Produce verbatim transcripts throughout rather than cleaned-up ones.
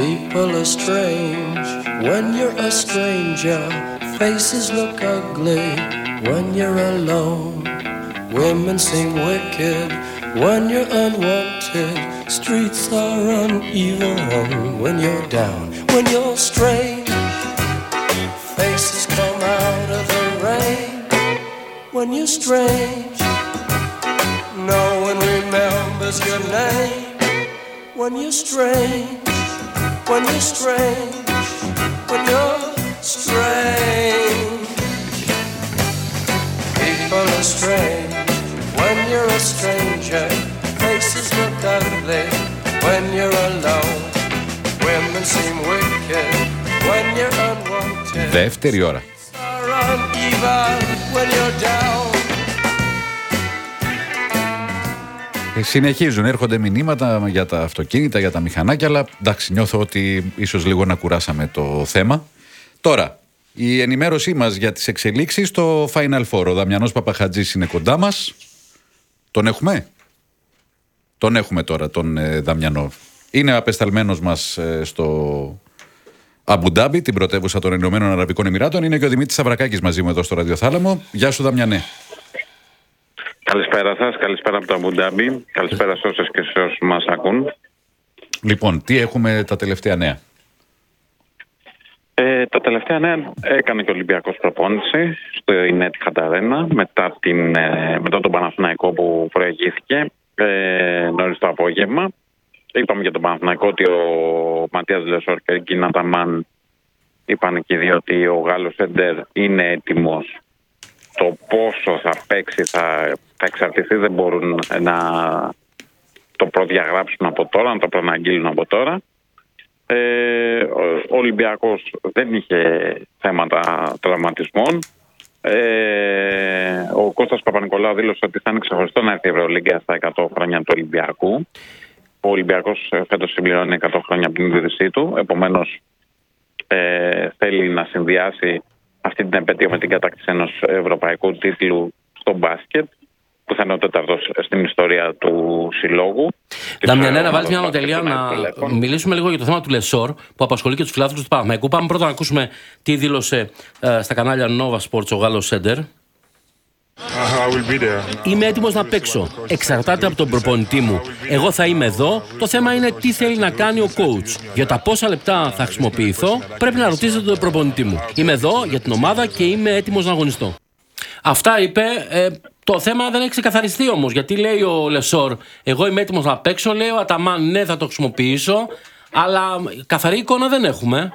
People are strange when you're a stranger. Faces look ugly when you're alone. Women seem wicked when you're unwanted. Streets are uneven when you're down. When you're strange, faces come out of the rain. When you're strange, no one remembers your name. When you're strange, when you're strange, when you're strange. People are strange when you're a stranger. Faces look ugly when you're alone. Women seem wicked when you're unwanted. Δεύτερη ώρα. Συνεχίζουν, έρχονται μηνύματα για τα αυτοκίνητα, για τα μηχανάκια, αλλά εντάξει, νιώθω ότι ίσως λίγο να κουράσαμε το θέμα. Τώρα, η ενημέρωσή μας για τις εξελίξεις στο Final Four. Ο Δαμιανός Παπαχατζής είναι κοντά μας. Τον έχουμε? Τον έχουμε τώρα, τον ε, Δαμιανό. Είναι απεσταλμένος μας ε, στο Αμπουντάμπι, την πρωτεύουσα των Ηνωμένων Αραβικών Εμιράτων. Είναι και ο Δημήτρης Σαβρακάκης μαζί μου εδώ στο Ραδιοθάλαμο. Γεια σου, Δαμιανέ. Καλησπέρα σας, καλησπέρα από το Αμπουντάμπι. Καλησπέρα σε όσες και σε όσους μας ακούν. Λοιπόν, τι έχουμε τα τελευταία νέα? Ε, τα τελευταία νέα έκανε και ο Ολυμπιακός προπόνηση στο Etihad Arena μετά, την, ε, μετά τον Παναθηναϊκό που προηγήθηκε ε, νωρίς το απόγευμα. Είπαμε για τον Παναθηναϊκό ότι ο Ματίας Λεσόρ και ο Γκίνα Ταμάν είπαν και οι δύο ότι ο Γάλλος Σέντερ είναι έτοιμος. Το πόσο θα παίξει θα, θα εξαρτηθεί, δεν μπορούν να το προδιαγράψουν από τώρα, να το προαναγγείλουν από τώρα. Ε, ο Ολυμπιακός δεν είχε θέματα τραυματισμών. Ε, ο Κώστας Παπα-Νικολάου δήλωσε ότι θα είναι ξεχωριστό να έρθει η Ευρωλίγκα στα εκατό χρόνια του Ολυμπιακού. Ο Ολυμπιακός φέτος συμπληρώνει εκατό χρόνια από την ίδρυσή του. Επομένως, ε, θέλει να συνδυάσει αυτή την επέτειο με την κατάκτηση ενός ευρωπαϊκού τίτλου στο μπάσκετ, που θα είναι ο τέταρτος στην ιστορία του συλλόγου. Δαμιανέ, να βάλεις μια ανωτελεία να μιλήσουμε λίγο για το θέμα του Λεσόρ που απασχολεί και τους φιλάθλους του Παναθηναϊκού. Πάμε πρώτα να ακούσουμε τι δήλωσε ε, στα κανάλια Nova Sports ο Γάλλος Σέντερ. Είμαι έτοιμος να παίξω. Εξαρτάται από τον προπονητή μου. Εγώ θα είμαι εδώ. Το θέμα είναι τι θέλει να κάνει ο coach. Για τα πόσα λεπτά θα χρησιμοποιηθώ, πρέπει να ρωτήσετε τον προπονητή μου. Είμαι εδώ για την ομάδα και είμαι έτοιμος να αγωνιστώ. Αυτά είπε. Ε, το θέμα δεν έχει ξεκαθαριστεί όμως. Γιατί λέει ο Λεσόρ, εγώ είμαι έτοιμος να παίξω. Λέει ο Αταμάν, ναι, θα το χρησιμοποιήσω. Αλλά καθαρή εικόνα δεν έχουμε.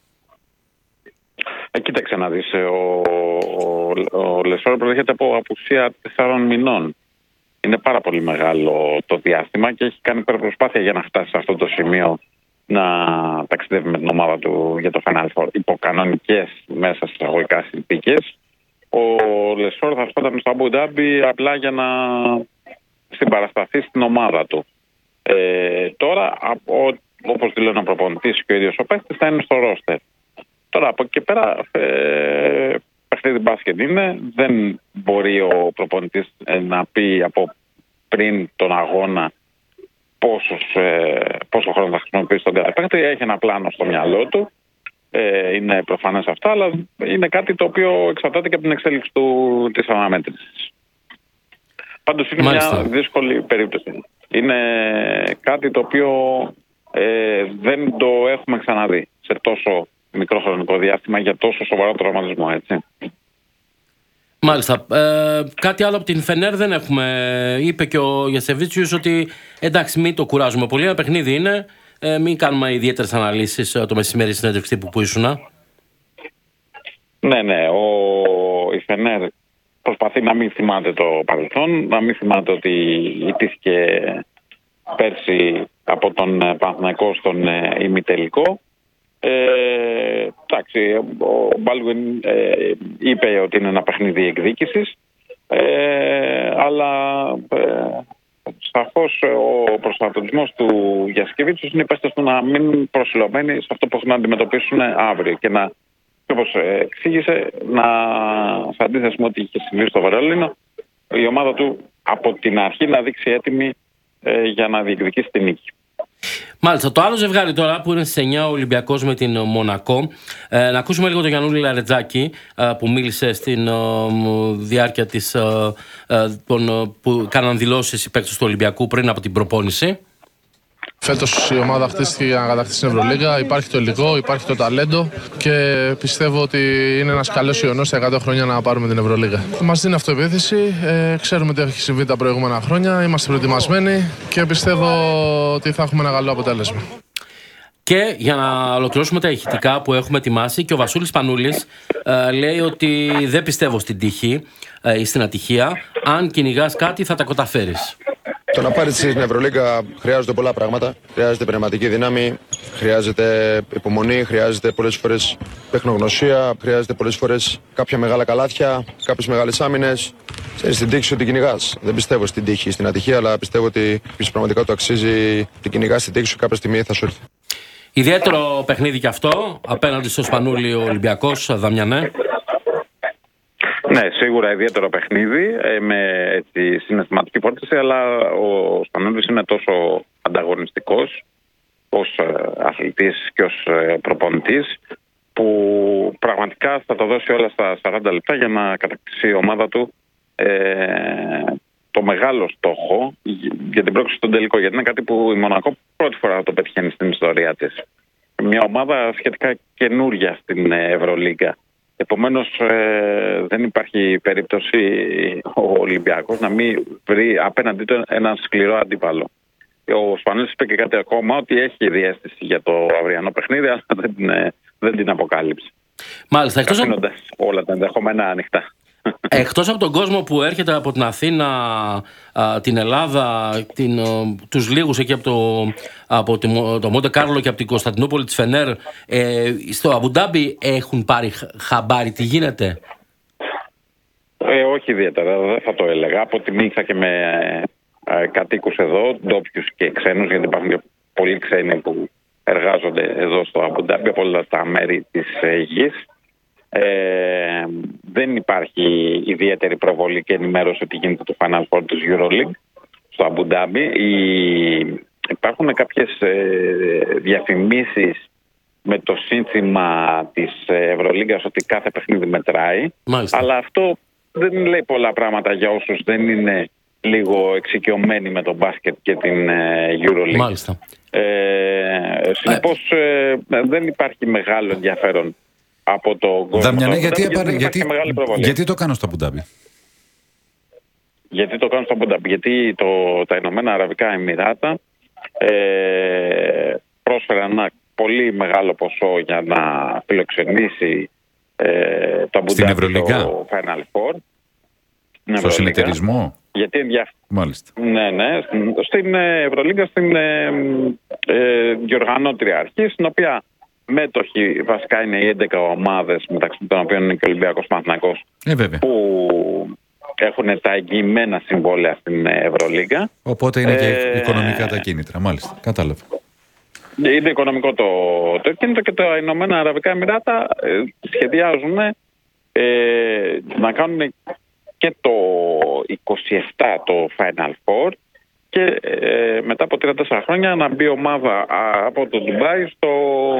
Ε, κοίταξε να δεις, ο, ο, ο Λεσόρ προέρχεται από απουσία τεσσάρων μηνών. Είναι πάρα πολύ μεγάλο το διάστημα και έχει κάνει προσπάθεια για να φτάσει σε αυτό το σημείο να ταξιδεύει με την ομάδα του για το Final Four υπό κανονικές μέσα στις αγωγικά συνθήκες. Ο Λεσόρ θα έρχονταν στο Αμπουντάμπι απλά για να συμπαρασταθεί στην ομάδα του. Ε, τώρα, όπως δηλώνει ο προπονητής και ο ίδιος ο παίκτης, θα είναι στο ρόστερ. Τώρα από εκεί και πέρα ε, παιχνίδι μπάσκετ είναι. Δεν μπορεί ο προπονητής ε, να πει από πριν τον αγώνα πόσος, ε, πόσο χρόνο θα χρησιμοποιήσει τον κάθε παίκτη. Έχει ένα πλάνο στο μυαλό του. Ε, είναι προφανές αυτά, αλλά είναι κάτι το οποίο εξαρτάται και από την εξέλιξη του, της αναμέτρησης. Πάντως είναι Μάλιστα. μια δύσκολη περίπτωση. Είναι κάτι το οποίο ε, δεν το έχουμε ξαναδεί σε τόσο μικρό χρονικό διάστημα για τόσο σοβαρό τραυματισμό, έτσι. Μάλιστα. Ε, κάτι άλλο από την Φενέρ δεν έχουμε. Είπε και ο Γιασεβίτσιος ότι εντάξει, μην το κουράζουμε πολύ. Ένα παιχνίδι είναι. Ε, μην κάνουμε ιδιαίτερες αναλύσεις το μεσημέρι συνέντευξη τύπου που ήσουνα. Ναι, ναι. Ο... Η Φενέρ προσπαθεί να μην θυμάται το παρελθόν, να μην θυμάται ότι ιτήθηκε πέρσι από τον Παναθηναϊκό στον ημιτελικό. Ε, εντάξει, ο Μπάλγουιν ε, είπε ότι είναι ένα παιχνίδι εκδίκησης, ε, αλλά ε, σαφώς ο προσανατολισμός του Γιασκεβίτσιους είναι υπέσταση του να μην προσιλωμένοι σε αυτό που έχουν να αντιμετωπίσουν αύριο και να, όπως εξήγησε, να, σε αντίθεση με ό,τι είχε συμβεί στο Βερολίνο, η ομάδα του από την αρχή να δείξει έτοιμη ε, για να διεκδικήσει την νίκη. Μάλιστα. Το άλλο ζευγάρι τώρα που είναι στις εννιά, ο Ολυμπιακός με την Μονακό. Ε, να ακούσουμε λίγο τον Γιαννούλη Λαρετζάκη ε, που μίλησε στην ε, διάρκεια της, ε, ε, των, που κάναν δηλώσεις οι παίκτες του Ολυμπιακού πριν από την προπόνηση. Φέτος η ομάδα χτίστηκε για να κατακτήσει την Ευρωλίγα. Υπάρχει το υλικό, υπάρχει το ταλέντο και πιστεύω ότι είναι ένας καλός ιονός στα εκατό χρόνια να πάρουμε την Ευρωλίγα. Μας δίνει αυτοεπίθεση, ε, ξέρουμε τι έχει συμβεί τα προηγούμενα χρόνια, είμαστε προετοιμασμένοι και πιστεύω ότι θα έχουμε ένα καλό αποτέλεσμα. Και για να ολοκληρώσουμε τα ηχητικά που έχουμε ετοιμάσει, και ο Βασούλης Πανούλης ε, λέει ότι δεν πιστεύω στην τύχη ε, ή στην ατυχία. Αν κυνηγάς κάτι θα τα καταφέρεις. Το να πάρει στην Ευρωλίγκα χρειάζονται πολλά πράγματα. Χρειάζεται πνευματική δύναμη, χρειάζεται υπομονή, χρειάζεται πολλές φορές τεχνογνωσία, χρειάζεται πολλές φορές κάποια μεγάλα καλάθια, κάποιες μεγάλες άμυνες. Ξέρεις, στην τύχη σου την κυνηγάς. Δεν πιστεύω στην τύχη, στην ατυχία, αλλά πιστεύω ότι πραγματικά το αξίζει. Την κυνηγάς στην τύχη σου, κάποια στιγμή θα σου έρθει. Ιδιαίτερο παιχνίδι κι αυτό απέναντι στο Σπανούλη ο Ολυμπιακός, Δαμιανέ. Ναι, σίγουρα ιδιαίτερο παιχνίδι με έτσι, συναισθηματική φόρτιση, αλλά ο Σπανούλης είναι τόσο ανταγωνιστικός ως αθλητής και ως προπονητής που πραγματικά θα το δώσει όλα στα σαράντα λεπτά για να κατακτήσει η ομάδα του ε, το μεγάλο στόχο για την πρόκληση στον τελικό, γιατί είναι κάτι που η Μονακό πρώτη φορά το πετυχαίνει στην ιστορία της. Μια ομάδα σχετικά καινούρια στην Ευρωλίγκα. Επομένως ε, δεν υπάρχει περίπτωση ο Ολυμπιακός να μην βρει απέναντί του έναν σκληρό αντίπαλο. Ο Σπανούλης είπε και κάτι ακόμα, ότι έχει διαίσθηση για το αυριανό παιχνίδι, αλλά δεν, ε, δεν την αποκάλυψε. Μάλιστα, εκτός από... όλα τα ενδεχομένα ανοιχτά. Εκτός από τον κόσμο που έρχεται από την Αθήνα, α, την Ελλάδα, την, α, τους λίγους εκεί από το, από το, το Μοντε Κάρλο και από την Κωνσταντινούπολη της Φενέρ, ε, στο Αμπουντάμπι έχουν πάρει χαμπάρι, τι γίνεται? Ε, όχι ιδιαίτερα, δεν θα το έλεγα. Από τη μίλησα και με ε, κατοίκους εδώ, ντόπιους και ξένους, γιατί υπάρχουν και πολλοί ξένοι που εργάζονται εδώ στο Αμπουντάμπι από όλα τα μέρη της ε, γης. Ε, δεν υπάρχει ιδιαίτερη προβολή και ενημέρωση ότι γίνεται το Final Four της EuroLeague στο Αμπουντάμπι. Υπάρχουν κάποιες ε, διαφημίσεις με το σύνθημα της Ευρωλίγκας ότι κάθε παιχνίδι μετράει. Μάλιστα. Αλλά αυτό δεν λέει πολλά πράγματα για όσους δεν είναι λίγο εξοικειωμένοι με το μπάσκετ και την ε, EuroLeague. Μάλιστα. Ε, συνεπώς ε, δεν υπάρχει μεγάλο ενδιαφέρον από το κόσμο. Δαμιανέ, γιατί, γιατί, γιατί, γιατί το κάνω στο Αμπουντάμπι? Γιατί το κάνω στο Αμπουντάμπι? Γιατί το, τα Ηνωμένα Αραβικά Εμιράτα ε, πρόσφεραν ένα πολύ μεγάλο ποσό για να φιλοξενήσει ε, το Αμπουντάμπι στο Final Four. Στο συνεταιρισμό. Γιατί ενδιαφέρει. Μάλιστα. Ναι, ναι. Στην Ευρωλίγκα, στην ε, ε, διοργανώτρια αρχή, στην οποία μέτοχοι βασικά είναι οι έντεκα ομάδες, μεταξύ των οποίων είναι και ο Ολυμπιακός Παναθηναϊκός, ε, που έχουν τα εγγυημένα συμβόλαια στην Ευρωλίγκα. Οπότε είναι και ε, οικονομικά τα κίνητρα, μάλιστα. Κατάλαβα. Είναι οικονομικό το, το κίνητρο και τα Ηνωμένα Αραβικά Εμιράτα ε, σχεδιάζουν ε, να κάνουν και το είκοσι επτά το Final Four και ε, μετά από τριάντα τέσσερα χρόνια να μπει ομάδα από το Ντουμπάι στο,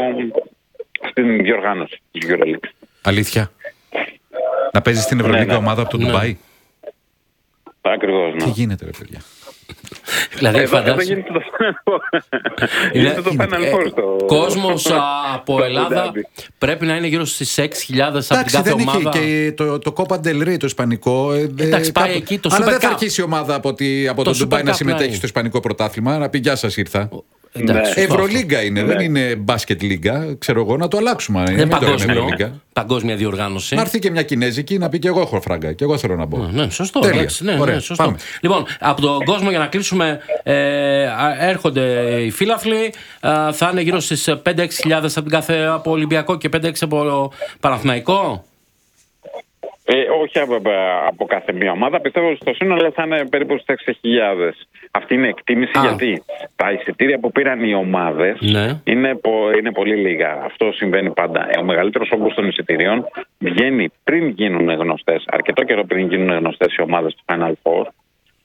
στην διοργάνωση της EuroLeague. Αλήθεια? Να παίζει στην Ευρωλίγκα ναι, ναι. ομάδα από το ναι. Ντουμπάι? Ακριβώς, ναι. Τι γίνεται ρε παιδιά? Δηλαδή φαντάζομαι. Γίνεται το γίνεται το Final Four στο... Κόσμος από Ελλάδα πρέπει να είναι γύρω στις έξι χιλιάδες από την κάθε ομάδα. Εντάξει, δεν είχε και το, το Copa del Rey το ισπανικό. Εντάξει, πάει εκεί το Super Cup. Αλλά δεν θα αρχίσει η ομάδα από, τη, από το, το Ντουμπάι να συμμετέχει στο ισπανικό πρωτάθλημα. Να πει γεια σας ήρθα. Εντάξει, Ευρωλίγκα είναι, ναι. δεν είναι μπάσκετ λίγκα. Ξέρω εγώ, να το αλλάξουμε. Δεν είναι παγκόσμιο, παγκόσμια διοργάνωση. Να έρθει και μια κινέζικη να πει και εγώ έχω φράγκα. Και εγώ θέλω να μπω. Ναι, σωστό. Τέλεια. Εντάξει, ναι, Ωραία, ναι, σωστό. Πάμε. Λοιπόν, από τον κόσμο για να κλείσουμε, ε, έρχονται οι φίλαθλοι. Ε, θα είναι γύρω στις πέντε έξι χιλιάδες από, από Ολυμπιακό και πέντε έξι από Παναθηναϊκό. Ε, όχι από, από κάθε μία ομάδα. Πιστεύω ότι στο σύνολο θα είναι περίπου στις έξι χιλιάδες. Αυτή είναι εκτίμηση. Α. Γιατί τα εισιτήρια που πήραν οι ομάδες ναι. είναι, είναι πολύ λίγα. Αυτό συμβαίνει πάντα. Ο μεγαλύτερος όγκος των εισιτηρίων βγαίνει πριν γίνουν γνωστές, αρκετό καιρό πριν γίνουν γνωστές οι ομάδες του Final Four.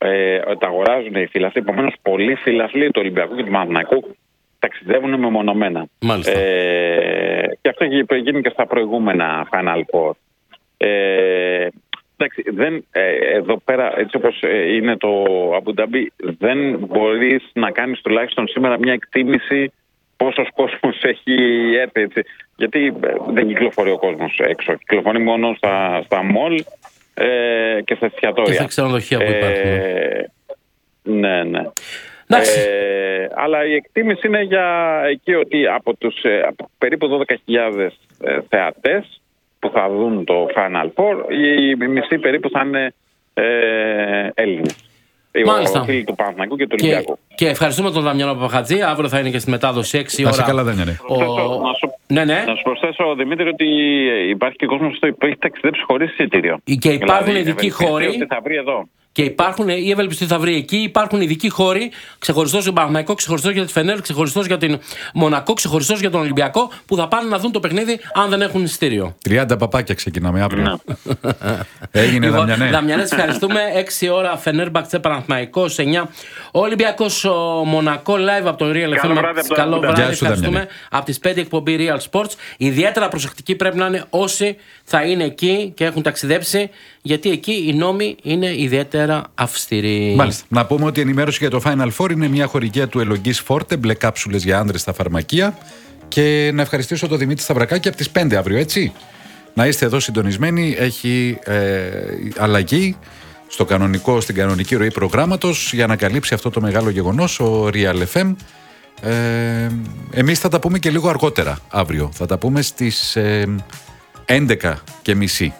ε, τα αγοράζουν οι φίλαθλοι. Επομένως, πολλοί φίλαθλοι του Ολυμπιακού και του Παναθηναϊκού ταξιδεύουν μεμονωμένα. Μάλιστα. Ε, και αυτό έχει γίνει και στα προηγούμενα Final Four. Ε, εντάξει, δεν, ε, εδώ πέρα, έτσι όπως είναι το Αμπου Νταμπί, δεν μπορείς να κάνεις τουλάχιστον σήμερα μια εκτίμηση πόσος κόσμος έχει έρθει, έτσι. Γιατί δεν κυκλοφορεί ο κόσμος έξω. Κυκλοφορεί μόνο στα, στα μολ ε, και στα εστιατόρια. Και στα ξενοδοχεία που υπάρχουν. Ε, ναι, ναι. Ε, αλλά η εκτίμηση είναι για εκεί ότι από τους ε, από περίπου δώδεκα χιλιάδες ε, θεατές που θα δουν το Final Four, οι μισοί περίπου θα είναι ε, Έλληνες. Μάλιστα. Ο φίλοι του Παναθηναϊκού και του Ολυμπιακού. Και, και ευχαριστούμε τον Δαμιανό Παπαχατζή. Αύριο θα είναι και στη μετάδοση έξι ώρα. Να καλά, δεν είναι. Ο... Να, σου... Ναι, ναι. να σου προσθέσω, Δημήτρη, ότι υπάρχει και κόσμος που έχει ταξιδέψει χωρίς εισιτήριο. Και υπάρχουν δηλαδή, ειδικοί χώροι. Θα βρει εδώ. Και υπάρχουν, η ευελπιστή θα βρει εκεί, υπάρχουν ειδικοί χώροι, ξεχωριστός για τον Παναθηναϊκό, ξεχωριστός για τη Φενέρ, ξεχωριστός για την Μονακό, ξεχωριστός για τον Ολυμπιακό, που θα πάνε να δουν το παιχνίδι αν δεν έχουν εισιτήριο. τριάντα παπάκια ξεκινάμε αύριο. Έγινε, λοιπόν, Δαμιανέ. Δαμιανές, ευχαριστούμε. έξι ώρα Φενέρ Μπαχτσέ Παναθηναϊκός, εννιά Ολυμπιακός Μονακό, live από τον Real εφ εμ. Καλό βράδυ, ευχαριστούμε. Από τις πέντε εκπομπή Real Sports. Ιδιαίτερα προσεκτικοί πρέπει να είναι όσοι θα είναι εκεί και έχουν ταξιδέψει, γιατί εκεί οι νόμοι είναι ιδιαίτερα αυστηροί. Μάλιστα. Να πούμε ότι η ενημέρωση για το Final Four είναι μια χορηγία του Ελογγύης Forte, μπλε κάψουλες για άντρες στα φαρμακεία. Και να ευχαριστήσω τον Δημήτρη Σταυρακάκη από τις πέντε αύριο, έτσι. Να είστε εδώ συντονισμένοι. Έχει ε, αλλαγή στο κανονικό, στην κανονική ροή προγράμματος για να καλύψει αυτό το μεγάλο γεγονός ο Real εφ εμ. Ε, εμείς θα τα πούμε και λίγο αργότερα αύριο. Θα τα πούμε στις ε, έντεκα και μισή.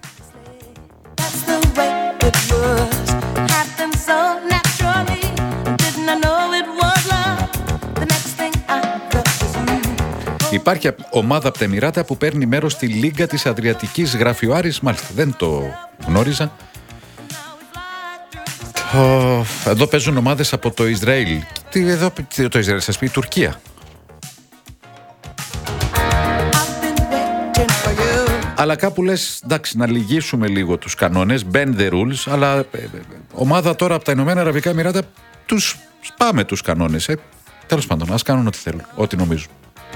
Υπάρχει ομάδα από τα Εμιράτα που παίρνει μέρος στη Λίγκα της Αδριατικής, γράφει ο Άρης. Μάλιστα, δεν το γνώριζα. Εδώ παίζουν ομάδες από το Ισραήλ. Τι εδώ το Ισραήλ, σας πει η Τουρκία. Αλλά κάπου λες, εντάξει, να λυγίσουμε λίγο τους κανόνες, bend the rules, αλλά ε, ε, ομάδα τώρα από τα Ηνωμένα Αραβικά Εμιράτα, τους σπάμε τους κανόνες. Ε. Τέλος πάντων, ας κάνουν ό,τι θέλουν, ό,τι νομίζουν.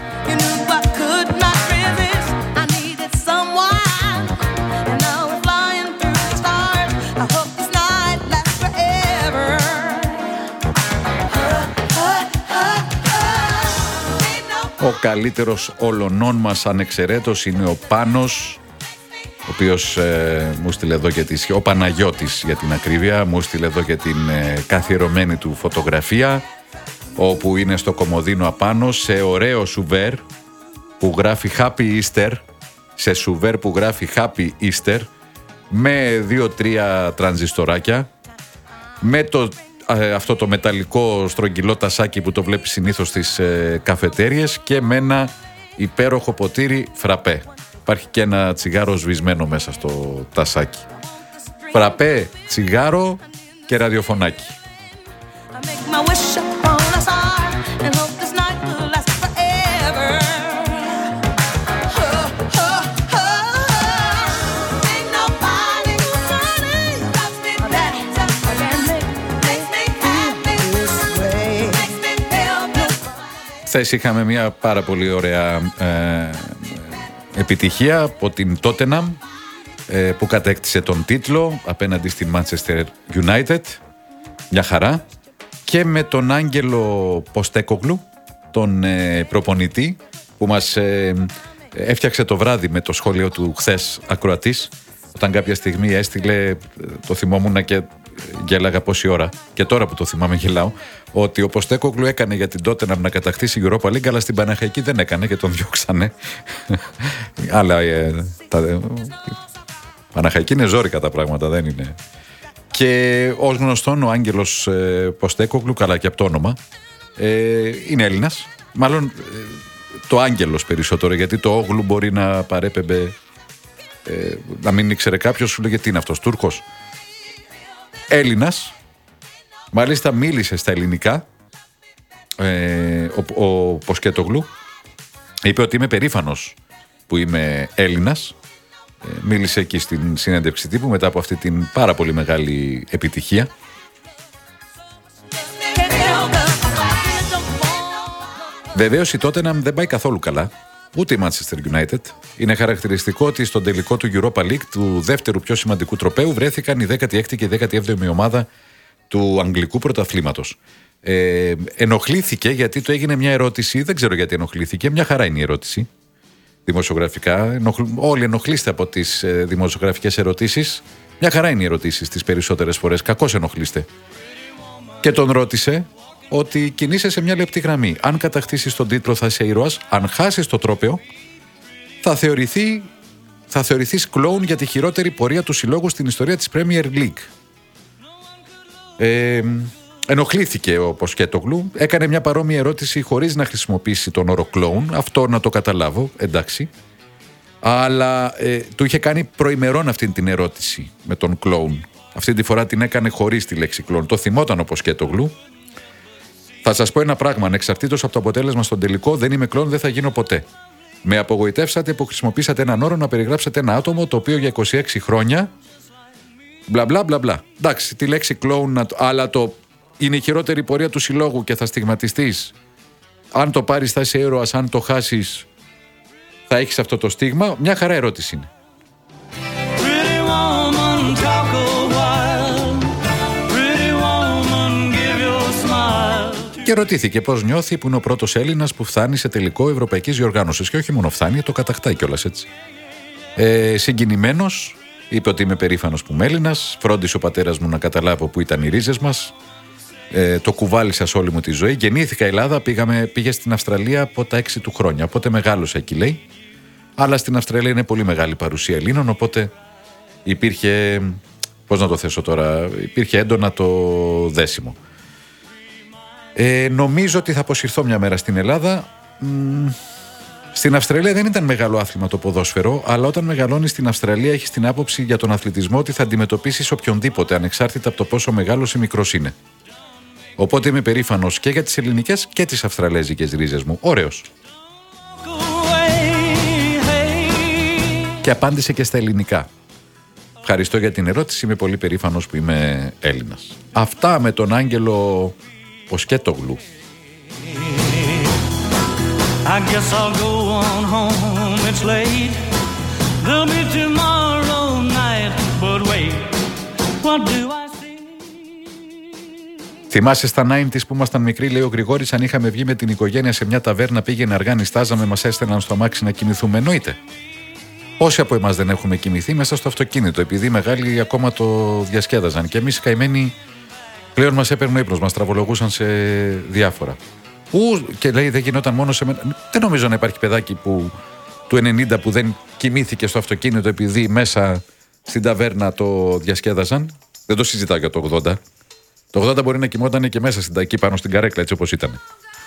Ο καλύτερος όλων μας ανεξαιρέτως είναι ο Πάνος, ο οποίος ε, μου στείλε εδώ και τη, ο Παναγιώτης για την ακρίβεια, μου στείλε εδώ και την ε, καθιερωμένη του φωτογραφία, όπου είναι στο κομοδίνο απάνω σε ωραίο σουβέρ που γράφει Happy Easter, σε σουβέρ που γράφει Happy Easter, με δύο-τρία τρανζιστοράκια, με το αυτό το μεταλλικό στρογγυλό τασάκι που το βλέπει συνήθως στις ε, καφετέριες και με ένα υπέροχο ποτήρι φραπέ. Υπάρχει και ένα τσιγάρο σβησμένο μέσα στο τασάκι. Φραπέ, τσιγάρο και ραδιοφωνάκι. Χθες είχαμε μια πάρα πολύ ωραία ε, επιτυχία από την Tottenham ε, που κατέκτησε τον τίτλο απέναντι στην Manchester United. Μια χαρά. Και με τον Άγγελο Ποστέκογλου, τον ε, προπονητή που μας ε, έφτιαξε το βράδυ με το σχόλιο του χθες ακροατής, όταν κάποια στιγμή έστειλε, το θυμόμουν και γέλαγα πόση ώρα, και τώρα που το θυμάμαι γελάω, ότι ο Ποστέκογλου έκανε για την Tottenham να κατακτήσει η Europa League, αλλά στην Παναχαϊκή δεν έκανε και τον διώξανε. Αλλά ε, τα, Παναχαϊκή είναι ζόρικα τα πράγματα, δεν είναι. Και ως γνωστόν ο Άγγελος ε, Ποστέκογλου, καλά και από το όνομα, ε, είναι Έλληνας. Μάλλον ε, το Άγγελος περισσότερο, γιατί το Όγλου μπορεί να παρέπεμπε, ε, να μην ήξερε κάποιος, σου λέγε τι είναι αυτός, Τούρκος. Έλληνας, μάλιστα μίλησε στα ελληνικά, ε, ο, ο Ποσκέτογλου, είπε ότι είμαι περήφανος που είμαι Έλληνας. ε, μίλησε εκεί στην συνέντευξη τύπου μετά από αυτή την πάρα πολύ μεγάλη επιτυχία Βεβαίως η Tottenham δεν πάει καθόλου καλά, ούτε η Manchester United. Είναι χαρακτηριστικό ότι στον τελικό του Europa League, του δεύτερου πιο σημαντικού τροπαίου, βρέθηκαν η δέκατη έκτη και η δέκατη έβδομη ομάδα του αγγλικού πρωταθλήματος. Ε, ενοχλήθηκε γιατί το έγινε μια ερώτηση, δεν ξέρω γιατί ενοχλήθηκε, μια χαρά είναι η ερώτηση. Δημοσιογραφικά, ενοχλ... όλοι ενοχλείστε από τις ε, δημοσιογραφικές ερωτήσεις. Μια χαρά είναι οι ερωτήσεις τις περισσότερες φορές, κακώς ενοχλείστε. Και τον ρώτησε ότι κινείσαι σε μια λεπτή γραμμή. Αν κατακτήσεις τον τίτλο θα είσαι ήρωας, αν χάσεις το τρόπαιο θα, θεωρηθεί, θα θεωρηθείς κλόουν για τη χειρότερη πορεία του συλλόγου στην ιστορία της Premier League. Ε, ενοχλήθηκε ο Ποσκέτογλου, έκανε μια παρόμοια ερώτηση χωρίς να χρησιμοποιήσει τον όρο κλόουν, αυτό να το καταλάβω, εντάξει. Αλλά ε, του είχε κάνει προημερών αυτή την ερώτηση με τον κλόουν. Αυτή τη φορά την έκανε χωρίς τη λέξη κλόουν. Το θυμόταν ο Ποσκέτογλου. Θα σας πω ένα πράγμα, ανεξαρτήτως από το αποτέλεσμα στον τελικό, δεν είμαι κλόουν, δεν θα γίνω ποτέ. Με απογοητεύσατε που χρησιμοποίησατε έναν όρο να περιγράψετε ένα άτομο το οποίο για είκοσι έξι χρόνια. Μπλα μπλα μπλα μπλα. Εντάξει, τη λέξη κλόουν, αλλά το είναι η χειρότερη πορεία του συλλόγου και θα στιγματιστείς. Αν το πάρεις θα είσαι ήρωας, αν το χάσεις θα έχεις αυτό το στίγμα. Μια χαρά ερώτηση είναι. Και ρωτήθηκε πώς νιώθει που είναι ο πρώτος Έλληνας που φτάνει σε τελικό ευρωπαϊκής διοργάνωσης. Και όχι μόνο φτάνει, το κατακτάει κιόλας έτσι. Ε, συγκινημένος, είπε ότι είμαι περήφανος που είμαι Έλληνας. Φρόντισε ο πατέρας μου να καταλάβω που ήταν οι ρίζες μας. Ε, το κουβάλισα σε όλη μου τη ζωή. Γεννήθηκα Ελλάδα, πήγαμε, πήγε στην Αυστραλία από τα έξι του χρόνια. Οπότε μεγάλωσα εκεί, λέει. Αλλά στην Αυστραλία είναι πολύ μεγάλη παρουσία Ελλήνων. Οπότε υπήρχε. Πώς να το θέσω τώρα, υπήρχε έντονα το δέσιμο. Ε, νομίζω ότι θα αποσυρθώ μια μέρα στην Ελλάδα. Μ, στην Αυστραλία δεν ήταν μεγάλο άθλημα το ποδόσφαιρο, αλλά όταν μεγαλώνεις στην Αυστραλία έχεις την άποψη για τον αθλητισμό ότι θα αντιμετωπίσεις οποιονδήποτε, ανεξάρτητα από το πόσο μεγάλος ή μικρός είναι. Οπότε είμαι περήφανος και για τις ελληνικές και τις αυστραλέζικες ρίζες μου. Ωραίος. Και απάντησε και στα ελληνικά. Ευχαριστώ για την ερώτηση, είμαι πολύ περήφανος που είμαι Έλληνας. Αυτά με τον Άγγελο Ποσκέτογλου. I guess I'll go on home, it's late. There'll be tomorrow night, but wait, what do I see? Θυμάσαι στα ενενήντα που ήμασταν μικροί, λέει ο Γρηγόρης, αν είχαμε βγει με την οικογένεια σε μια ταβέρνα, πήγαινε αργά, νηστάζαμε, μας έστελναν στο αμάξι να κοιμηθούμε. Εννοείται. Όσοι από εμάς δεν έχουμε κοιμηθεί μέσα στο αυτοκίνητο, επειδή οι μεγάλοι ακόμα το διασκέδαζαν και εμείς οι καημένοι πλέον μας έπαιρνε ο ύπνος, μας τραβολογούσαν σε διάφορα. Ού, και λέει δεν γινόταν μόνο σε μένα. Δεν νομίζω να υπάρχει παιδάκι που, του ενενήντα που δεν κοιμήθηκε στο αυτοκίνητο επειδή μέσα στην ταβέρνα το διασκέδαζαν. Δεν το συζητάω για το ογδόντα. Το ογδόντα μπορεί να κοιμόταν και μέσα στην τακή πάνω στην καρέκλα έτσι όπως ήταν.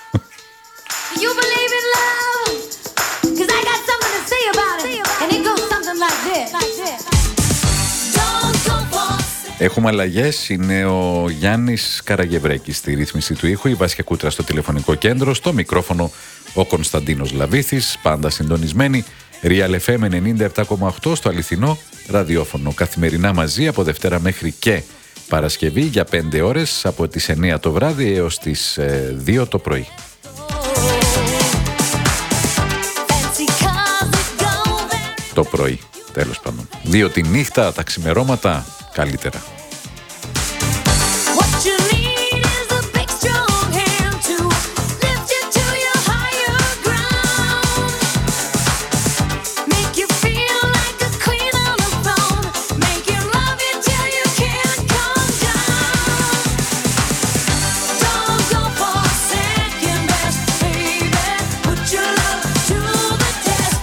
Έχουμε αλλαγές. Είναι ο Γιάννης Καραγευρέκης στη ρύθμιση του ήχου, η Βάσια Κούτρα στο τηλεφωνικό κέντρο, στο μικρόφωνο ο Κωνσταντίνος Λαβήθης, πάντα συντονισμένοι. Real εφ εμ ενενήντα επτά κόμμα οκτώ στο αληθινό ραδιόφωνο. Καθημερινά μαζί από Δευτέρα μέχρι και Παρασκευή για πέντε ώρες από τις εννιά το βράδυ έως τις δύο το πρωί. Το πρωί, τέλος πάντων. Δύο τη νύχτα, τα ξημερώματα, καλύτερα.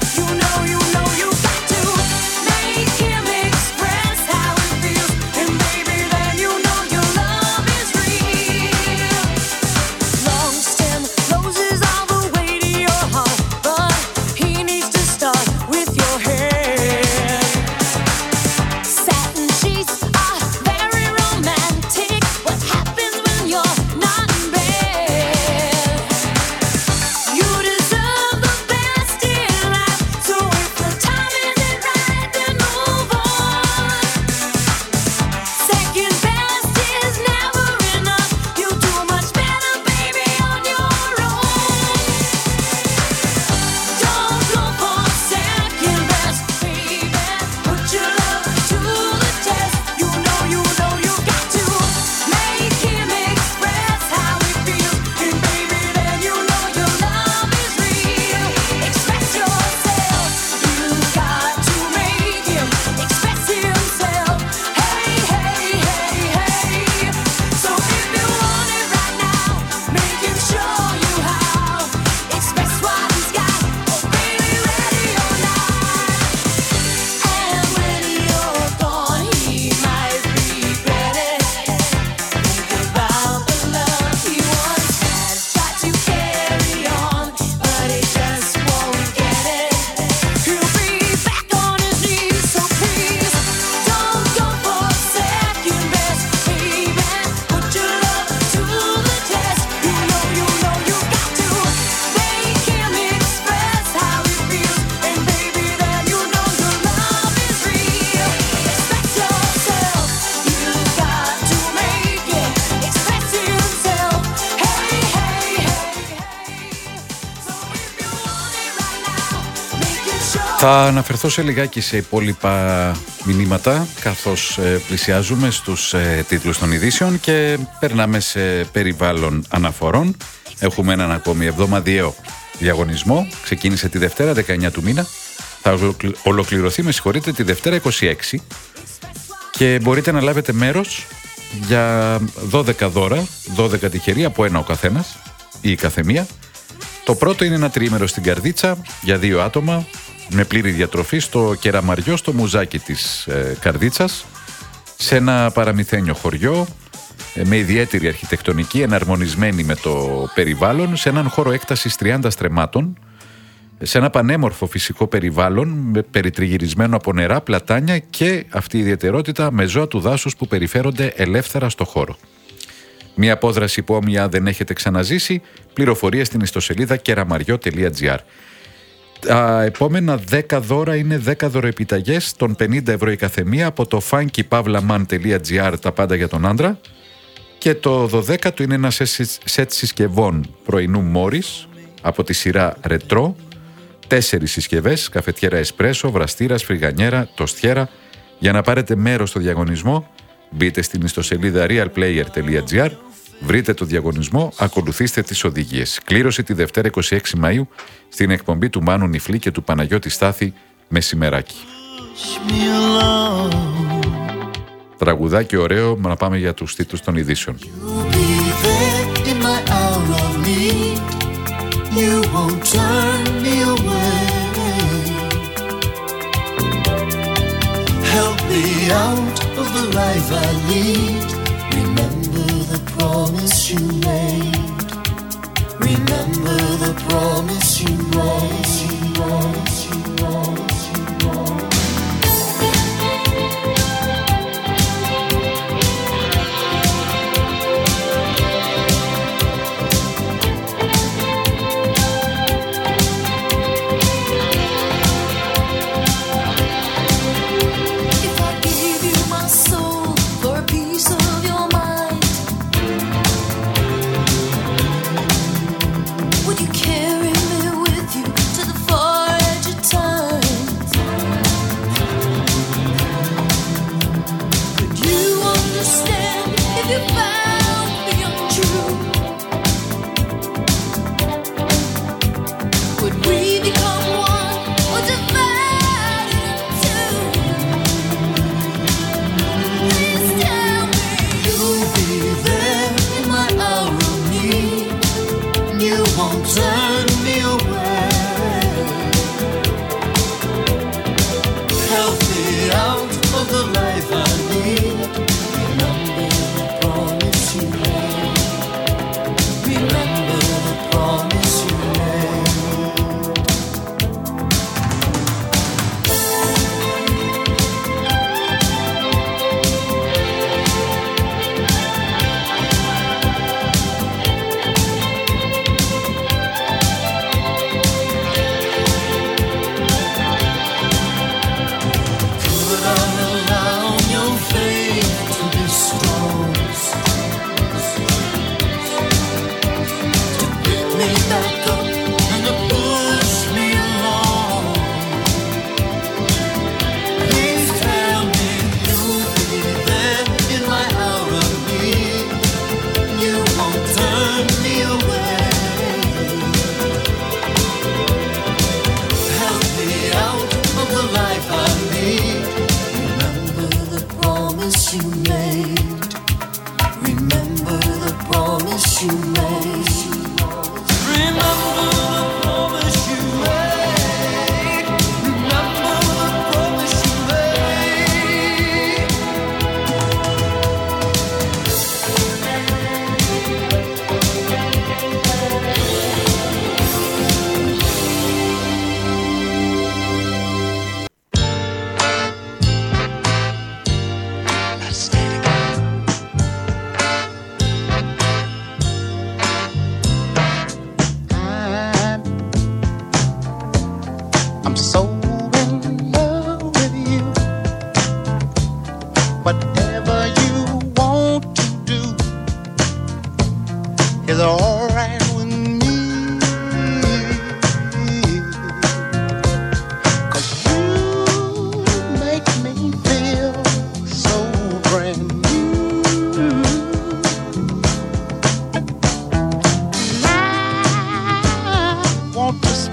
Make him express how it feels and make Θα αναφερθώ σε λιγάκι σε υπόλοιπα μηνύματα καθώς ε, πλησιάζουμε στους ε, τίτλους των ειδήσεων και περνάμε σε περιβάλλον αναφορών. Έχουμε έναν ακόμη εβδομαδιαίο διαγωνισμό. Ξεκίνησε τη Δευτέρα δεκαεννιά του μήνα. Θα ολοκληρωθεί, με συγχωρείτε, τη Δευτέρα είκοσι έξι και μπορείτε να λάβετε μέρος για δώδεκα δώρα, δώδεκα τυχεροί από ένα ο καθένας ή η καθεμία. Το πρώτο είναι ένα τριήμερο στην Καρδίτσα για δύο άτομα με πλήρη διατροφή στο Κεραμαριό, στο μουζάκι της ε, Καρδίτσας, σε ένα παραμυθένιο χωριό ε, με ιδιαίτερη αρχιτεκτονική, εναρμονισμένη με το περιβάλλον, σε έναν χώρο έκτασης τριάντα στρεμμάτων, σε ένα πανέμορφο φυσικό περιβάλλον με περιτριγυρισμένο από νερά, πλατάνια και αυτή η ιδιαιτερότητα με ζώα του δάσους που περιφέρονται ελεύθερα στο χώρο. Μια απόδραση που όμοια δεν έχετε ξαναζήσει. Πληροφορίες στην ιστοσελίδα κεραμαριό τελεία τζι άρ. Τα επόμενα δέκα δώρα είναι δέκα δωροεπιταγές των πενήντα ευρώ η καθεμία από το funky pavla man τελεία τζι άρ, τα πάντα για τον άντρα. Και το δωδέκατο είναι ένα σετ συσκευών πρωινού Μόρις από τη σειρά Ρετρό. Τέσσερις συσκευές, καφετιέρα εσπρέσο, βραστήρας, φρυγανιέρα, τοστιέρα. Για να πάρετε μέρος στο διαγωνισμό, μπείτε στην ιστοσελίδα real player τελεία τζι άρ, βρείτε το διαγωνισμό, ακολουθήστε τις οδηγίες. Κλήρωση τη Δευτέρα είκοσι έξι Μαΐου στην εκπομπή του Μάνου Νιφλή και του Παναγιώτη Στάθη μεσημεράκι. Τραγουδάκι ωραίο, να πάμε για τους τίτλους των ειδήσεων. You won't turn me away. Help me out of the life I lead. Remember the promise you made. Remember the promise you made. Promise you promise you promise.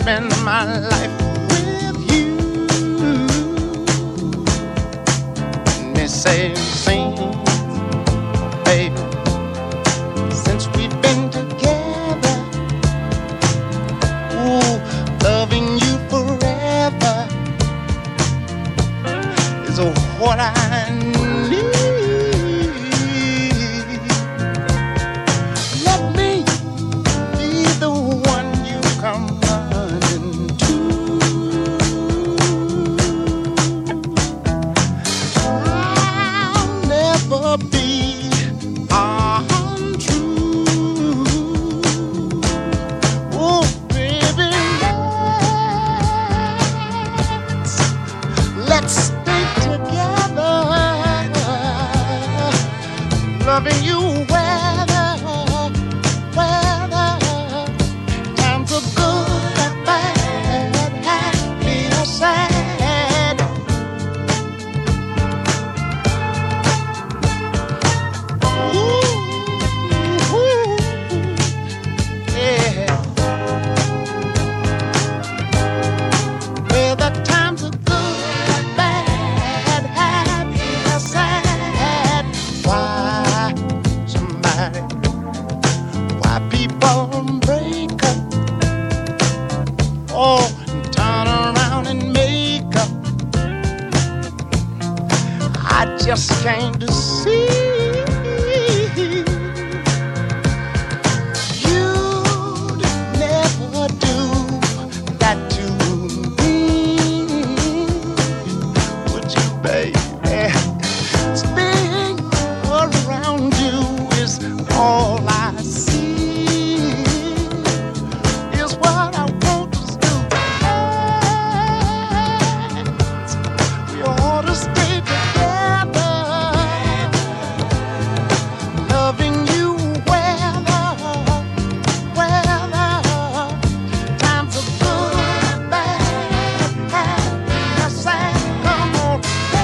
spend my life with you. Let me say, sing, baby, since we've been together, ooh, loving you forever is what I need. Let me be the one you come running to. I'll never be untrue. Oh, baby, let's, let's stay together, loving you weather, weather, times are good and bad, happy or sad. Ooh, ooh, yeah. Well, the times are good and bad, happy or sad. Why somebody, why people break up, oh, and turn around and make up? I just came to see you'd never do that to me, would you, baby? Being around you is all I see, is what I want us to do. We ought to stay together, loving you weather, weather, times are good, bad, happy or sad. Come on,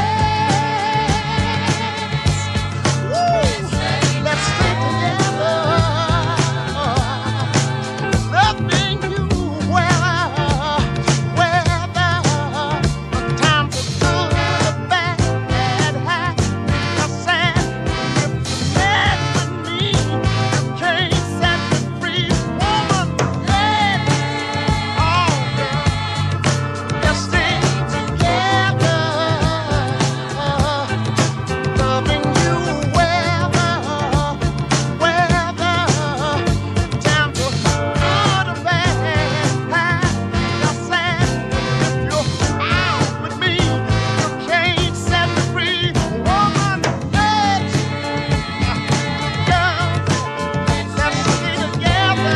let's, let's stay together, loving you weather, weather, times are good, bad, happy or sad. If you're mad with me, you can't set me free, woman. Hey, oh, let's stay together, loving you weather, weather, times are good or bad, happy or sad. If you're out with me, you can't set me free, woman. Hey, girl, let's stay together,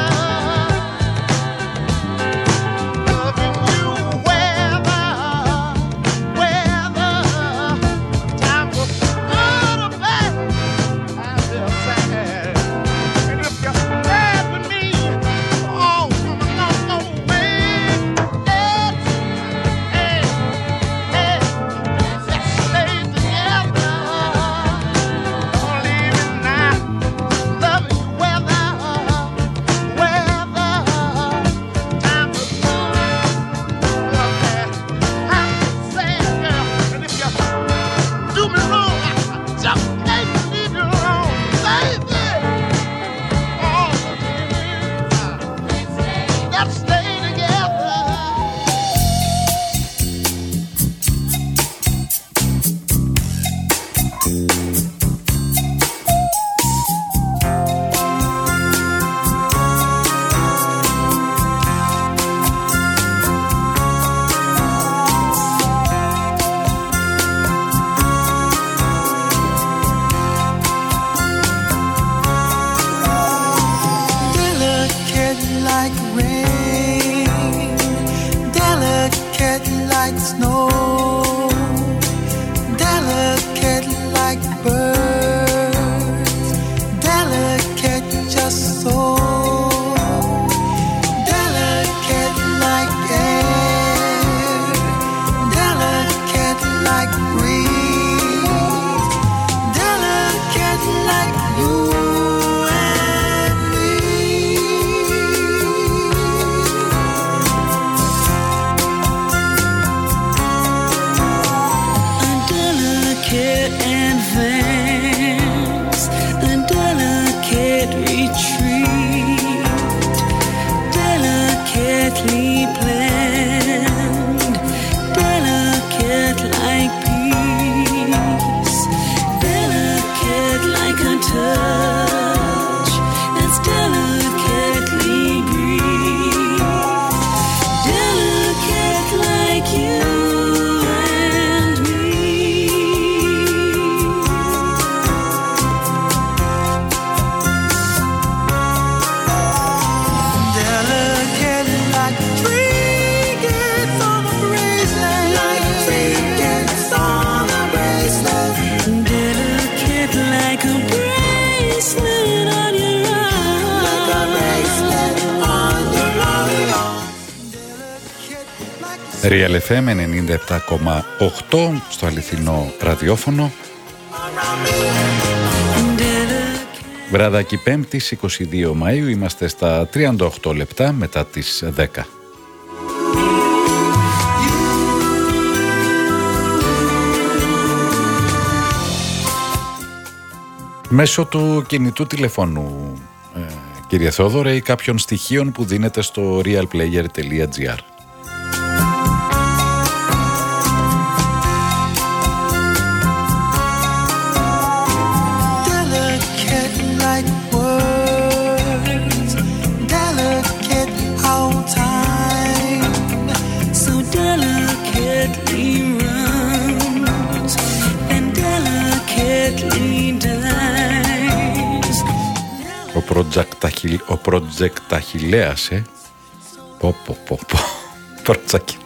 loving you weather, weather, times are good or bad, happy or sad. And if you're mad with me, oh, woman, no, no way. Let's, hey, hey, let's stay together. Don't leave it now. Loving you weather, weather, times are good or bad, happy or sad, girl. And if you do me wrong, I just can't leave you alone, baby. Oh, let's stay together. Delicate like rain, delicate like snow, delicate like birds, delicate just so, delicate like air, delicate like breeze, delicate like you and me. delicately planned, delicate like peace, delicate like a touch that's delicately brief, delicate like you and me. Delicate like trinkets on a bracelet, like trinkets on a bracelet, delicate like a bracelet on your arm, like a bracelet on your arm. Real εφ εμ ενενήντα επτά κόμμα οκτώ στο αληθινό ραδιόφωνο. Βραδάκι Πέμπτης είκοσι δύο Μαΐου, είμαστε στα τριάντα οκτώ λεπτά μετά τις δέκα. Μέσω του κινητού τηλεφώνου, ε, κύριε Θόδωρε, ή κάποιων στοιχείων που δίνετε στο realplayer τελεία gr. Delicate like words, delicate how time so delicately runs and delicately dies. Ο Προτζακταχιλ... ο Προτζεκταχιλέας, ε. Πω πω πω πω. Προτζακι...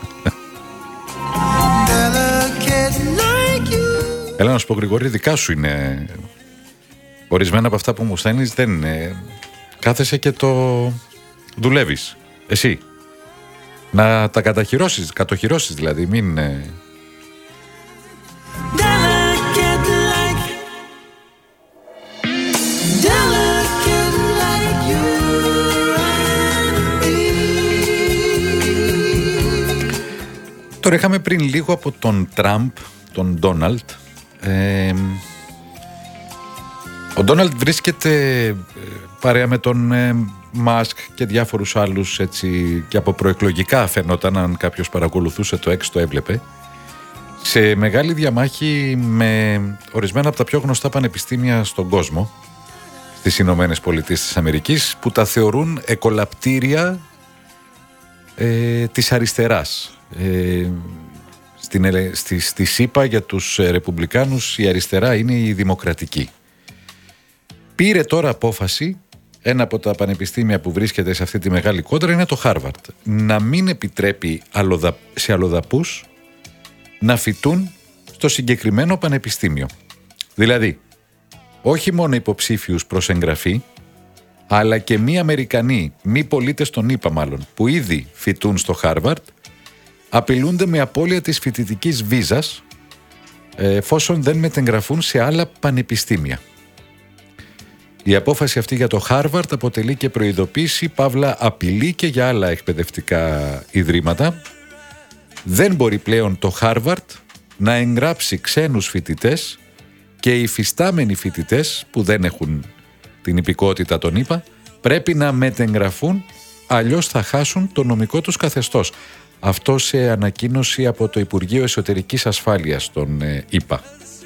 Delicate like you. Έλα να σου πω, Γρηγόρη, δικά σου είναι. Ορισμένα από αυτά που μου στέλνεις δεν είναι. Κάθεσαι και το δουλεύεις εσύ. Να τα καταχειρώσεις, κατοχυρώσεις δηλαδή, μην... ε, Delicate like, delicate like you and me. Τώρα είχαμε πριν λίγο από τον Τραμπ, τον Ντόναλντ. Ε, ο Ντόναλντ βρίσκεται ε, παρέα με τον ε, Μάσκ και διάφορους άλλους, έτσι, και από προεκλογικά φαινόταν, αν κάποιος παρακολουθούσε το X το έβλεπε, σε μεγάλη διαμάχη με ορισμένα από τα πιο γνωστά πανεπιστήμια στον κόσμο, στις Ηνωμένες Πολιτείες της Αμερικής, που τα θεωρούν εκολαπτήρια ε, της αριστεράς. Ε, στην, ελε- στη, στη ΣΥΠΑ για τους ε, Ρεπουμπλικάνους η αριστερά είναι η δημοκρατική. Πήρε τώρα απόφαση, ένα από τα πανεπιστήμια που βρίσκεται σε αυτή τη μεγάλη κόντρα είναι το Χάρβαρντ, να μην επιτρέπει αλλοδα, σε αλλοδαπούς να φοιτούν στο συγκεκριμένο πανεπιστήμιο. Δηλαδή, όχι μόνο υποψήφιους προς εγγραφή, αλλά και μη Αμερικανοί, μη πολίτες των ΗΠΑ μάλλον, που ήδη φοιτούν στο Χάρβαρντ, απειλούνται με απώλεια της φοιτητικής βίζας εφόσον δεν μετεγγραφούν σε άλλα πανεπιστήμια. Η απόφαση αυτή για το Χάρβαρντ αποτελεί και προειδοποίηση, παύλα απειλή και για άλλα εκπαιδευτικά ιδρύματα. Δεν μπορεί πλέον το Χάρβαρντ να εγγράψει ξένους φοιτητές, και οι υφιστάμενοι φοιτητές που δεν έχουν την υπηκότητα των ΗΠΑ πρέπει να μετεγγραφούν, αλλιώς θα χάσουν το νομικό τους καθεστώς. Αυτό σε ανακοίνωση από το Υπουργείο Εσωτερικής Ασφάλειας των ΗΠΑ.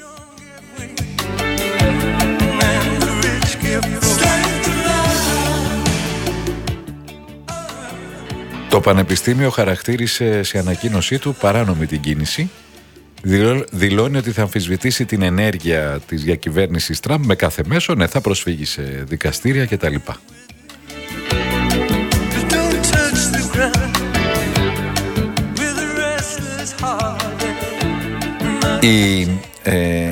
Το Πανεπιστήμιο χαρακτήρισε σε ανακοίνωσή του παράνομη την κίνηση. Δηλώνει ότι θα αμφισβητήσει την ενέργεια της διακυβέρνησης Τραμπ με κάθε μέσο, ναι, θα προσφύγει σε δικαστήρια κτλ. Η ε,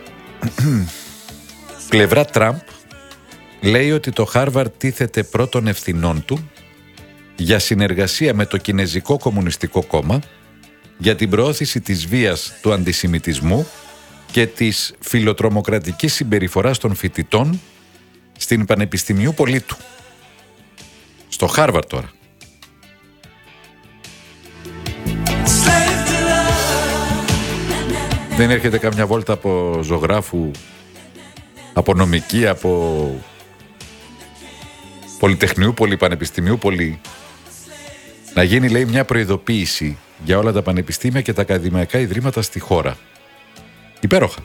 πλευρά Τραμπ λέει ότι το Χάρβαρντ τίθεται πρώτων ευθυνών του για συνεργασία με το Κινεζικό Κομμουνιστικό Κόμμα για την προώθηση της βίας, του αντισημιτισμού και της φιλοτρομοκρατικής συμπεριφοράς των φοιτητών στην Πανεπιστημίου Πολίτου. Στο Χάρβαρντ τώρα. Δεν έρχεται καμιά βόλτα από ζωγράφου, από νομική, από Πολυτεχνείου, Πολυπανεπιστημίου, πολυ... Να γίνει, λέει, μια προειδοποίηση για όλα τα πανεπιστήμια και τα ακαδημαϊκά ιδρύματα στη χώρα. Υπέροχα.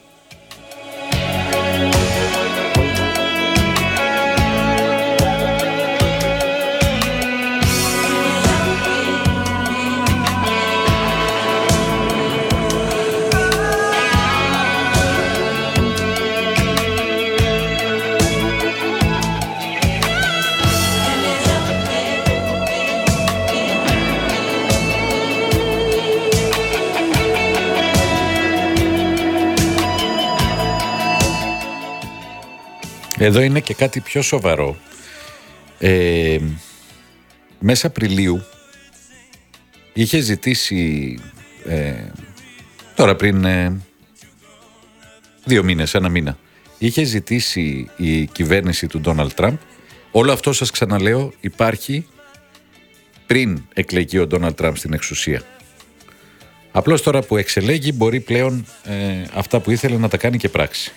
Εδώ είναι και κάτι πιο σοβαρό. Ε, μέσα Απριλίου είχε ζητήσει, ε, τώρα πριν ε, δύο μήνες, ένα μήνα, είχε ζητήσει η κυβέρνηση του Ντόναλντ Τραμπ, όλο αυτό σας ξαναλέω υπάρχει πριν εκλεγεί ο Ντόναλντ Τραμπ στην εξουσία. Απλώς τώρα που εξελέγει μπορεί πλέον ε, αυτά που ήθελε να τα κάνει και πράξη.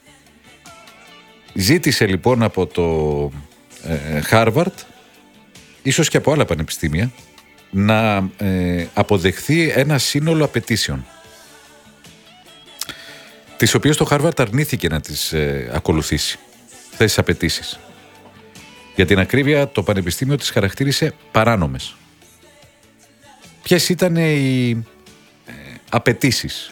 Ζήτησε λοιπόν από το Χάρβαρντ, ε, ίσως και από άλλα πανεπιστήμια, να ε, αποδεχθεί ένα σύνολο απαιτήσεων, τις οποίες το Χάρβαρντ αρνήθηκε να τις ε, ακολουθήσει, αυτές τις απαιτήσεις. Για την ακρίβεια, το πανεπιστήμιο τις χαρακτήρισε παράνομες. Ποιες ήταν οι ε, απαιτήσεις?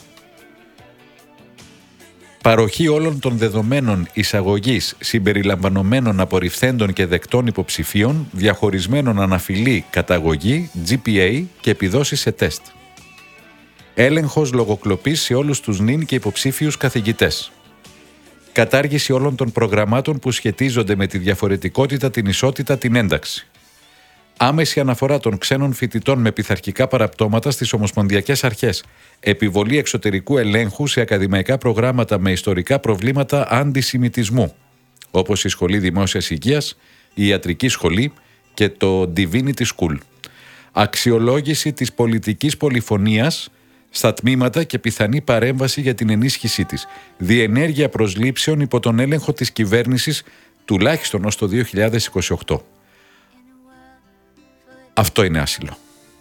Παροχή όλων των δεδομένων εισαγωγής συμπεριλαμβανομένων απορριφθέντων και δεκτών υποψηφίων, διαχωρισμένων αναφυλή, καταγωγή, τζι πι έι και επιδόσεις σε τεστ. Έλεγχος λογοκλοπής σε όλους τους νυν και υποψήφιους καθηγητές. Κατάργηση όλων των προγραμμάτων που σχετίζονται με τη διαφορετικότητα, την ισότητα, την ένταξη. Άμεση αναφορά των ξένων φοιτητών με πειθαρχικά παραπτώματα στις ομοσπονδιακές αρχές. Επιβολή εξωτερικού ελέγχου σε ακαδημαϊκά προγράμματα με ιστορικά προβλήματα αντισημιτισμού, όπως η Σχολή Δημόσιας Υγείας, η Ιατρική Σχολή και το Divinity School. Αξιολόγηση της πολιτικής πολυφωνίας στα τμήματα και πιθανή παρέμβαση για την ενίσχυσή της. Διενέργεια προσλήψεων υπό τον έλεγχο της κυβέρνησης τουλάχιστον ως το δύο χιλιάδες είκοσι οκτώ. Αυτό είναι άσυλο.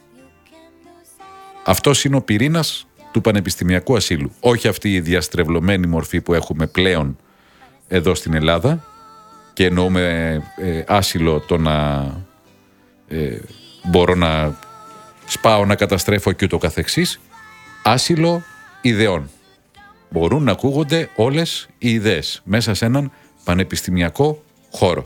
Αυτός είναι ο πυρήνας του πανεπιστημιακού ασύλου. Όχι αυτή η διαστρεβλωμένη μορφή που έχουμε πλέον εδώ στην Ελλάδα, και εννοούμε ε, άσυλο το να ε, μπορώ να σπάω, να καταστρέφω και ούτω καθεξής. Άσυλο ιδεών. Μπορούν να ακούγονται όλες οι ιδέες μέσα σε έναν πανεπιστημιακό χώρο.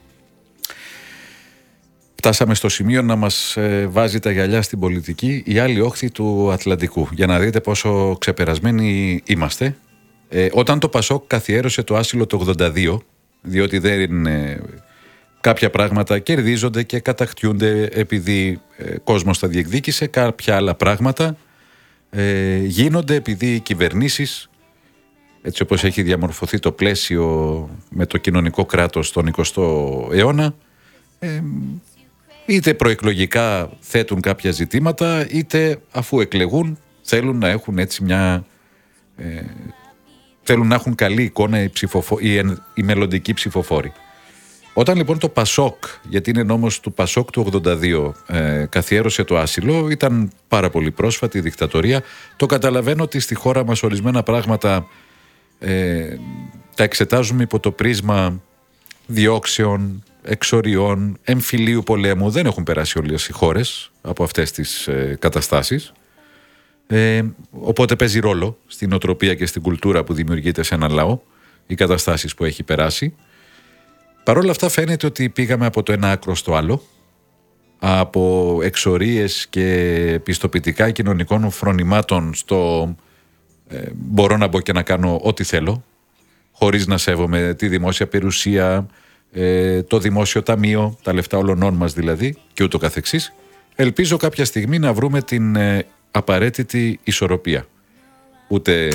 Φτάσαμε στο σημείο να μας ε, βάζει τα γυαλιά στην πολιτική η άλλη όχθη του Ατλαντικού, για να δείτε πόσο ξεπερασμένοι είμαστε. Ε, όταν το Πασόκ καθιέρωσε το άσυλο το ογδόντα δύο, διότι δεν ε, κάποια πράγματα κερδίζονται και κατακτιούνται επειδή ε, κόσμος τα διεκδίκησε, κάποια άλλα πράγματα ε, γίνονται επειδή οι κυβερνήσεις, έτσι όπως έχει διαμορφωθεί το πλαίσιο με το κοινωνικό κράτος στον εικοστό αιώνα, ε, είτε προεκλογικά θέτουν κάποια ζητήματα, είτε αφού εκλεγούν θέλουν να έχουν έτσι μια ε, θέλουν να έχουν καλή εικόνα οι, ψηφοφο... οι, οι μελλοντικοί ψηφοφόροι. Όταν λοιπόν το Πασόκ, γιατί είναι νόμος του Πασόκ του ογδόντα δύο, ε, καθιέρωσε το άσυλο, ήταν πάρα πολύ πρόσφατη η δικτατορία. Το καταλαβαίνω ότι στη χώρα μας ορισμένα πράγματα ε, τα εξετάζουμε υπό το πρίσμα διώξεων, εξοριών, εμφυλίου πολέμου. Δεν έχουν περάσει όλες οι χώρες από αυτές τις ε, καταστάσεις. Ε, οπότε παίζει ρόλο στην νοοτροπία και στην κουλτούρα που δημιουργείται σε ένα λαό οι καταστάσεις που έχει περάσει. Παρ' όλα αυτά φαίνεται ότι πήγαμε από το ένα άκρο στο άλλο, από εξορίες και πιστοποιητικά κοινωνικών φρονημάτων στο ε, μπορώ να μπω και να κάνω ό,τι θέλω, χωρίς να σέβομαι τη δημόσια περιουσία, ε, το δημόσιο ταμείο, τα λεφτά όλων μας δηλαδή και ούτω καθεξής. Ελπίζω κάποια στιγμή να βρούμε την ε, απαραίτητη ισορροπία. Ούτε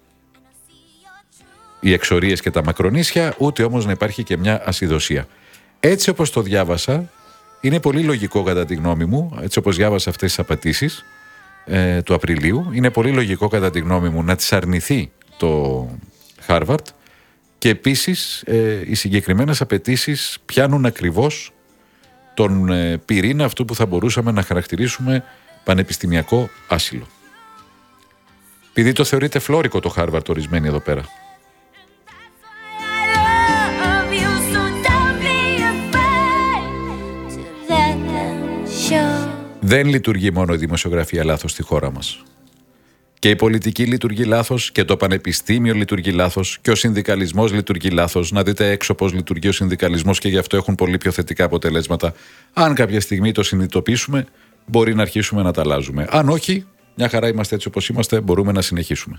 οι εξορίες και τα μακρονήσια, ούτε όμως να υπάρχει και μια ασυδοσία. Έτσι όπως το διάβασα, είναι πολύ λογικό κατά τη γνώμη μου, έτσι όπως διάβασα αυτές τις απαιτήσεις ε, του Απριλίου, είναι πολύ λογικό κατά τη γνώμη μου να τις αρνηθεί το Χάρβαρντ, και επίσης ε, οι συγκεκριμένες απαιτήσεις πιάνουν ακριβώς τον ε, πυρήνα αυτού που θα μπορούσαμε να χαρακτηρίσουμε πανεπιστημιακό άσυλο. Επειδή το θεωρείται φλόρικο το Χάρβαρτ ορισμένοι εδώ πέρα. Δεν λειτουργεί μόνο η δημοσιογραφία λάθος στη χώρα μας. Και η πολιτική λειτουργεί λάθος και το πανεπιστήμιο λειτουργεί λάθος και ο συνδικαλισμός λειτουργεί λάθος. Να δείτε έξω πώς λειτουργεί ο συνδικαλισμός και γι' αυτό έχουν πολύ πιο θετικά αποτελέσματα. Αν κάποια στιγμή το συνειδητοποιήσουμε, μπορεί να αρχίσουμε να τα αλλάζουμε. Αν όχι, μια χαρά είμαστε έτσι όπως είμαστε, μπορούμε να συνεχίσουμε.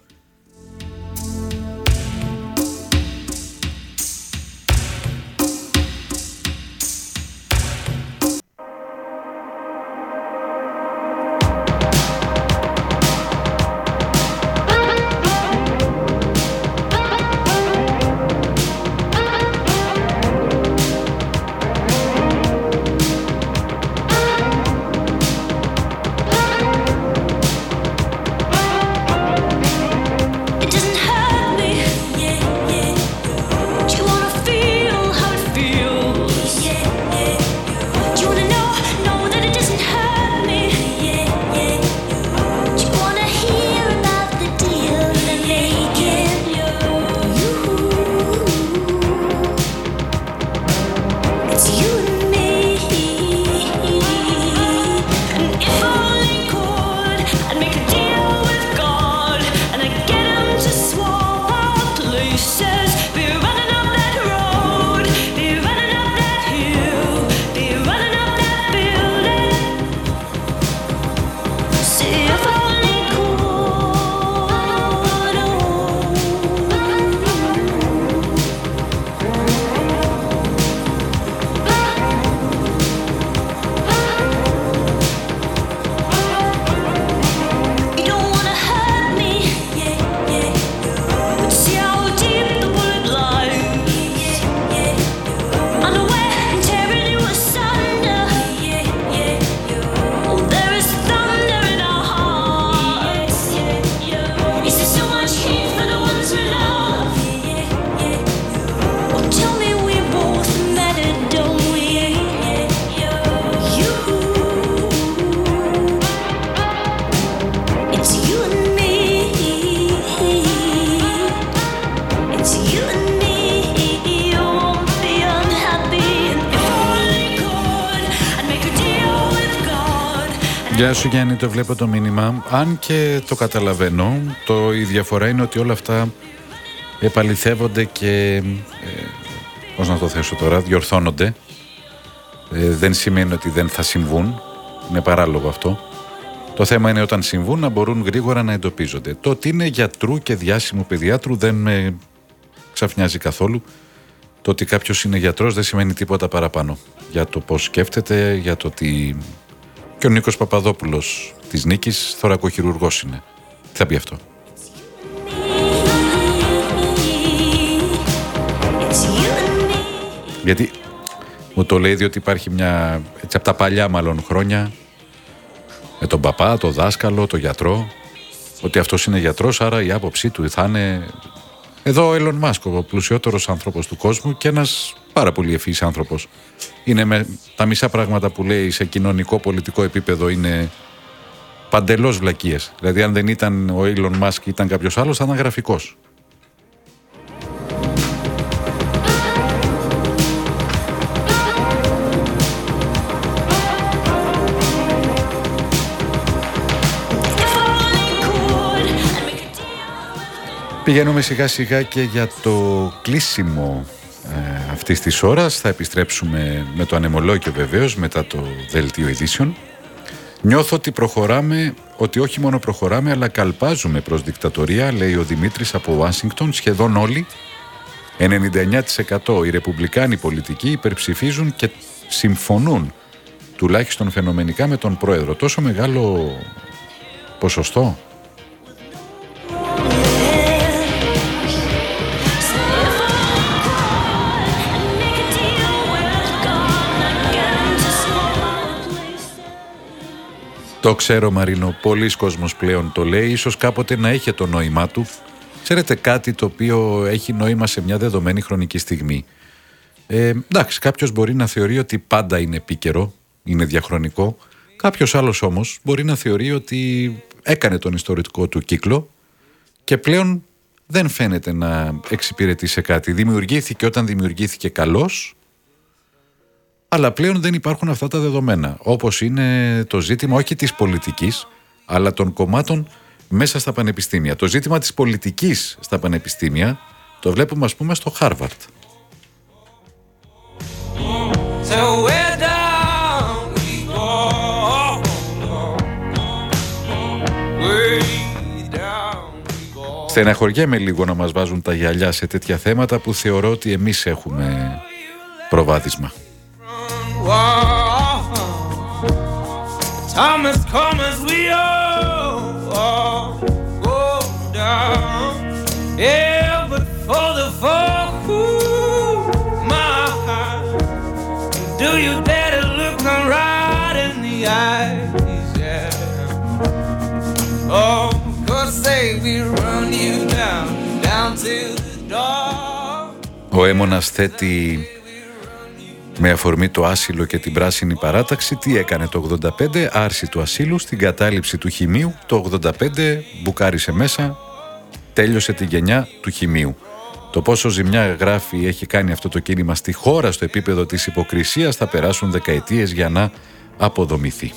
Γεια σου Γιάννη, το βλέπω το μήνυμα. Αν και το καταλαβαίνω, το, η διαφορά είναι ότι όλα αυτά επαληθεύονται και ε, πώς να το θέσω τώρα, διορθώνονται. Ε, δεν σημαίνει ότι δεν θα συμβούν. Είναι παράλογο αυτό. Το θέμα είναι όταν συμβούν να μπορούν γρήγορα να εντοπίζονται. Το ότι είναι γιατρού και διάσημου παιδιάτρου δεν με ξαφνιάζει καθόλου. Το ότι κάποιος είναι γιατρός δεν σημαίνει τίποτα παραπάνω. Για το πώς σκέφτεται, για το ότι και ο Νίκος Παπαδόπουλος της Νίκης θωρακοχειρουργός είναι. Τι θα πει αυτό? Γιατί μου το λέει διότι υπάρχει μια, έτσι από τα παλιά μάλλον χρόνια, με τον παπά, τον δάσκαλο, τον γιατρό, ότι αυτός είναι γιατρός, άρα η άποψή του θα είναι... Εδώ ο Elon Musk, ο πλουσιότερος άνθρωπος του κόσμου και ένας πάρα πολύ ευφυής άνθρωπος. Είναι με τα μισά πράγματα που λέει σε κοινωνικό πολιτικό επίπεδο είναι παντελώς βλακίες. Δηλαδή αν δεν ήταν ο Elon Musk ήταν κάποιος άλλος θα ήταν γραφικός. Πηγαίνουμε σιγά σιγά και για το κλείσιμο ε, αυτής της ώρας. Θα επιστρέψουμε με το ανεμολόγιο βεβαίως μετά το δελτίο ειδήσεων. Νιώθω ότι προχωράμε, ότι όχι μόνο προχωράμε αλλά καλπάζουμε προς δικτατορία, λέει ο Δημήτρης από Ουάσιγκτον. Σχεδόν όλοι, ενενήντα εννέα τοις εκατό οι ρεπουμπλικάνοι πολιτικοί υπερψηφίζουν και συμφωνούν τουλάχιστον φαινομενικά με τον πρόεδρο. Τόσο μεγάλο ποσοστό. Το ξέρω Μαρίνο, πολλοί κόσμος πλέον το λέει, ίσως κάποτε να είχε το νόημά του. Ξέρετε κάτι το οποίο έχει νόημα σε μια δεδομένη χρονική στιγμή. Ε, εντάξει, κάποιος μπορεί να θεωρεί ότι πάντα είναι επίκαιρο, είναι διαχρονικό. Κάποιος άλλος όμως μπορεί να θεωρεί ότι έκανε τον ιστορικό του κύκλο και πλέον δεν φαίνεται να εξυπηρετεί σε κάτι. Δημιουργήθηκε όταν δημιουργήθηκε καλός, αλλά πλέον δεν υπάρχουν αυτά τα δεδομένα. Όπως είναι το ζήτημα όχι της πολιτικής, αλλά των κομμάτων μέσα στα πανεπιστήμια. Το ζήτημα της πολιτικής στα πανεπιστήμια το βλέπουμε, ας πούμε, στο Χάρβαρντ. Στεναχωριέμαι λίγο να μας βάζουν τα γυαλιά σε τέτοια θέματα που θεωρώ ότι εμείς έχουμε προβάδισμα. Do you dare to look them right in the eyes, yeah. Oh, 'cause they will run you down, down to the door. Ο Έμονας θέτει με αφορμή το άσυλο και την πράσινη παράταξη τι έκανε το ογδόντα πέντε, άρση του ασύλου, στην κατάληψη του χημείου. Το ογδόντα πέντε μπουκάρισε μέσα, τέλειωσε τη γενιά του χημείου. Το πόσο ζημιά, γράφει, έχει κάνει αυτό το κίνημα στη χώρα στο επίπεδο της υποκρισίας θα περάσουν δεκαετίες για να αποδομηθεί.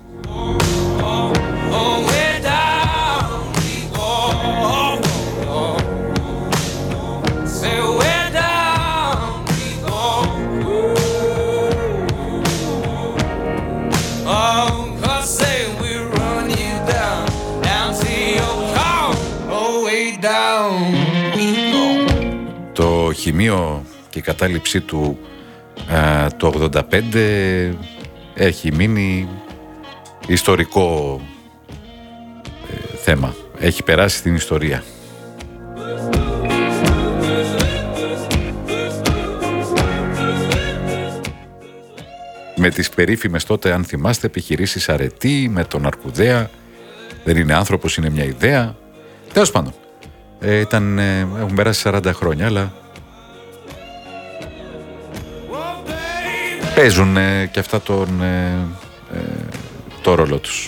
Το χημείο και η κατάληψή του α, το ογδόντα πέντε έχει μείνει ιστορικό ε, θέμα. Έχει περάσει στην ιστορία. Με τις περίφημες τότε, αν θυμάστε, επιχειρήσεις αρετή, με τον Αρκουδέα. Δεν είναι άνθρωπος, είναι μια ιδέα. Τέλος πάντων. Ε, ήταν, ε, έχουν περάσει σαράντα χρόνια, αλλά παίζουν ε, και αυτά τον, ε, ε, το ρόλο τους.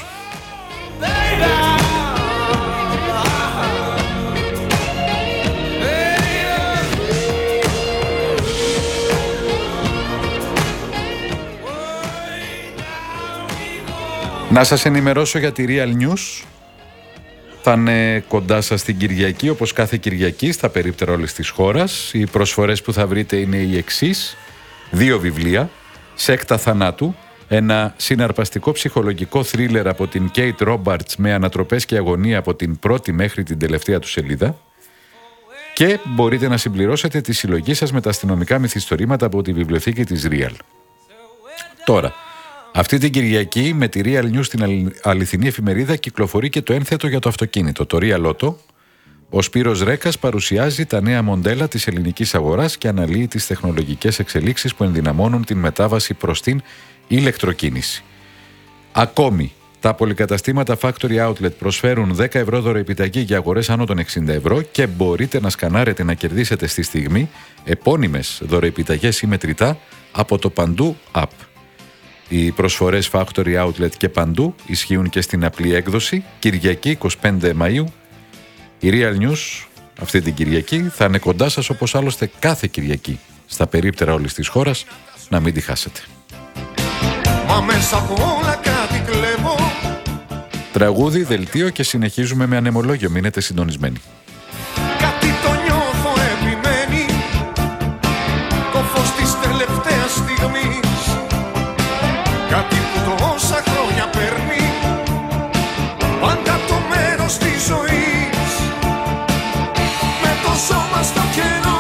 Να σας ενημερώσω για τη Real News. Θα είναι κοντά σας την Κυριακή, όπως κάθε Κυριακή, στα περίπτερα όλης της χώρας. Οι προσφορές που θα βρείτε είναι οι εξής. Δύο βιβλία. Σέκτα θανάτου. Ένα συναρπαστικό ψυχολογικό θρίλερ από την Κέιτ Ρόμπαρτς με ανατροπές και αγωνία από την πρώτη μέχρι την τελευταία του σελίδα. Και μπορείτε να συμπληρώσετε τη συλλογή σας με τα αστυνομικά μυθιστορήματα από τη βιβλιοθήκη της Real. Τώρα, αυτή την Κυριακή με τη Real News στην αληθινή εφημερίδα κυκλοφορεί και το ένθετο για το αυτοκίνητο, το Real Auto. Ο Σπύρος Ρέκας παρουσιάζει τα νέα μοντέλα της ελληνικής αγοράς και αναλύει τις τεχνολογικές εξελίξεις που ενδυναμώνουν την μετάβαση προς την ηλεκτροκίνηση. Ακόμη, τα πολυκαταστήματα Factory Outlet προσφέρουν δέκα ευρώ δωρεοεπιταγή για αγορές άνω των εξήντα ευρώ και μπορείτε να σκανάρετε να κερδίσετε στη στιγμή επώνυμες δωρεοεπιταγές ή μετρητά από το Παντού App. Οι προσφορές Factory Outlet και Παντού ισχύουν και στην απλή έκδοση. Κυριακή εικοστή πέμπτη Μαΐου. Η Real News αυτή την Κυριακή θα είναι κοντά σας, όπως άλλωστε κάθε Κυριακή στα περίπτερα όλης της χώρας. Να μην τη χάσετε. Μα μέσα από όλα κάτι κλέβω. Τραγούδι, δελτίο και συνεχίζουμε με ανεμολόγιο. Μείνετε συντονισμένοι. Κάτι το νιώθω επιμένει. Το φως της τελευταίας στιγμής. Κάτι που τόσα χρόνια παίρνει. Πάντα το μέρος της ζωής. Με το σώμα στο κενό.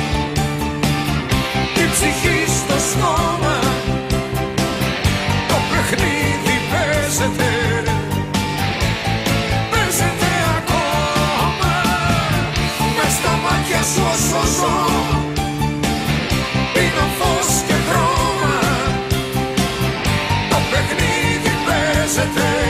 Η ψυχή στο στόμα. Το παιχνίδι παίζεται. Παίζεται ακόμα. Μες στα μάτια σου όσο ζω. Πίνω φως και χρώμα. Το παιχνίδι παίζεται.